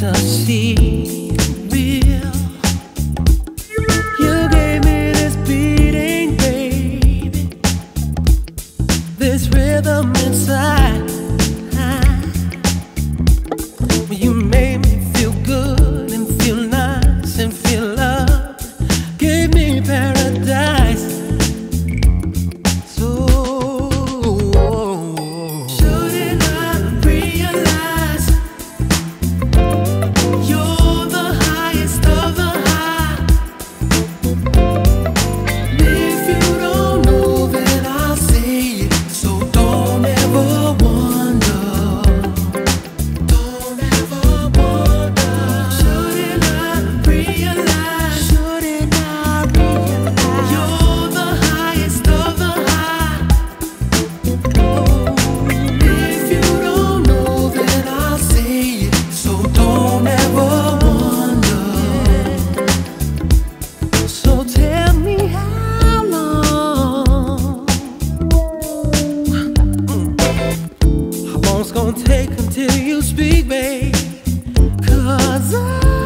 fantasy real. You gave me this beating, baby, this rhythm inside. You made me feel good and feel nice and feel love. Gave me paradise. So shouldn't I realize you're the highest of the high? If you don't know, then I'll say it. So don't ever wonder. Don't ever wonder. Shouldn't I realize? Shouldn't I realize you're the highest of the high? If you don't know, then I'll say it. So don't ever wonder. So tell me how long, how long it's gonna take until you speak, babe? 'Cause I